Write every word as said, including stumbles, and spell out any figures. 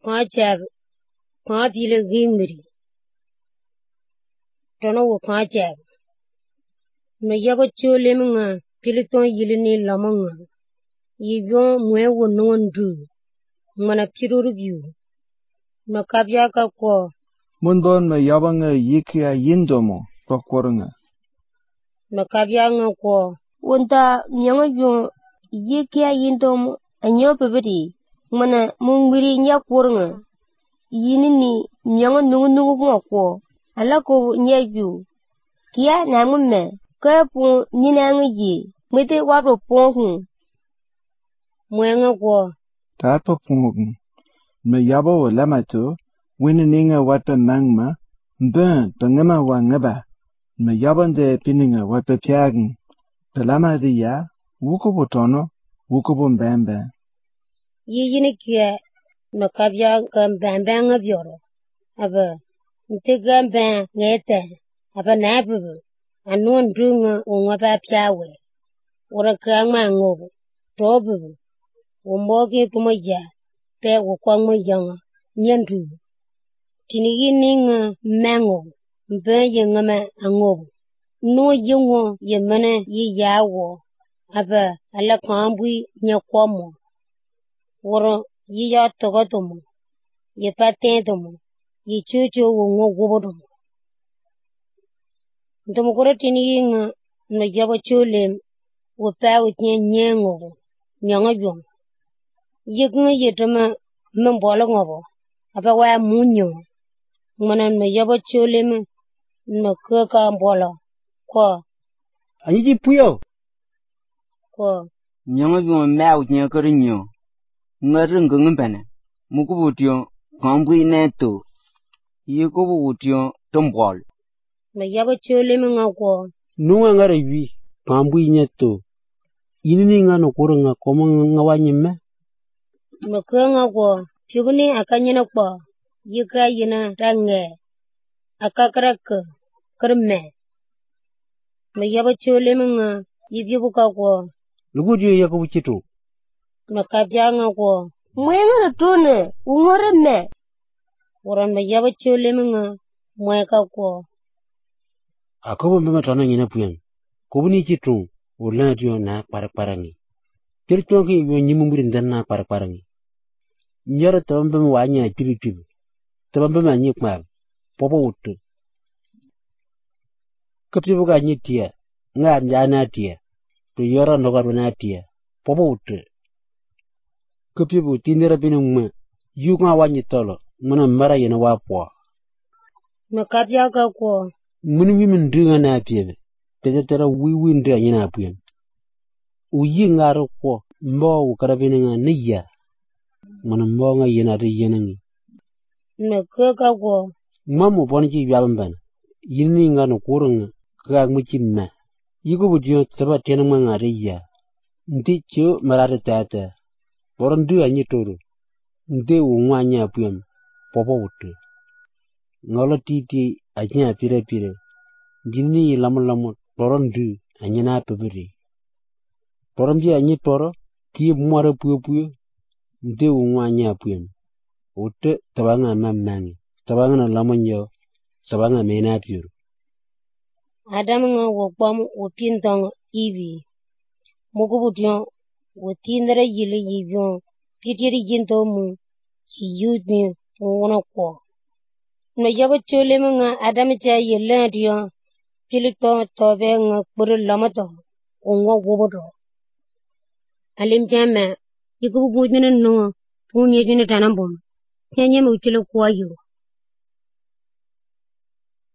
kwa jab kwa bile gingri tono wo kwa jab no yabo chole mga piliton yilini lamanga yibyo mwe wo nondu mana piruru biu no kabya ka ko mundon me yabanga yikia yindomo tokworanga no kabya nga ko wonta myanga yo yikia yindomo anyo bebedi mana mungwiri nya kworanga yinini myanga nungu nungu ko ko alako nyeju kia namume ka pu nyinanga yi mete waro ponhu mwenga ko tapo pungu me yabo lamato winininga watpa mangma mbe tangama wa ngaba me yabande pininga watpa pyagin talama dia wuko botono wuko bombembe yiyini kia no kabya ka mbembe nga byoro aba ntega mbe ngete aba nabu anon dunga onwa ba pyawe ora ka ma ngobu tobu womboge pumaja pe wo kwangmo yanga nyandu kinigininga mango mbe yengama angobu no yengo yemane yiyawo aba ala kwambui nyakwamo woro yiya togotomo ye patentomo ye chucho wongo gobodomo ntomo kora tiniginga no yabo chole wo pawo tnye nyengo nyanga yong yeknga yetama membolo ngobo aba wa munyo mana no yabo chole me no kaka mbolo ko anyi puyo ko nyanga yong mawo nya karinyo ngarin gngmbana mukubutyo kambui neto yekobutyo tombol no yabo chole me ngako nunga ngara wi kambui neto yinini ngano kuranga komo ngawanyime no kanga ko piguni akanyina kwa yika yina range akakrak krme no yabo chole me nga yibyu ka ko lugudio yakobuchito no kabya nga ko mwenga tone ungore me woran ma yabo chole me nga mwe ka ko akobo mbema tona nyina puyan kobuni chito ulana dio na parparani pirtonki yo nyimumbiri ndanna parparani nyara tawambe wanya pibi pibi tawambe manyi kwal popo wutu kaptibu ga nyitia nga njana tia to yora no garuna tia popo wutu kaptibu tindera binu mwe yuga wanyi tolo mana mara yena wapo no kabya ka ko muni wi min dinga na piebe petetera wi wi ndia nyina puyan uyi ngaro ko mbo ukarabini nga niya mana mbo nga yena de yenangi no kaka ko mamu bonji yalmban yinni nga no kurunga ka muchi ma yigo budio taba tena nga de ya ndi cho marade tata boron du anyi toro nde unwanya puyan popo wutu ngolo titi ajnya pire pire jinni lamu lamu boron du anyina pebiri boron bi anyi toro ki mwara puyo puyo nde unwanya puyan wutu tabanga mammangi tabanga na lamonyo tabanga mena piro adam nga wo kwam wo pintong ibi mugubudio wo tindra yile yibyo pitiri jinto mu yudni wona ko no yabo chole me nga adam cha yele dio pilito tobe nga puru lamato ongo wobodo alim jama yikubu bujina no punye jina tanambom tenye mu chile kwa yo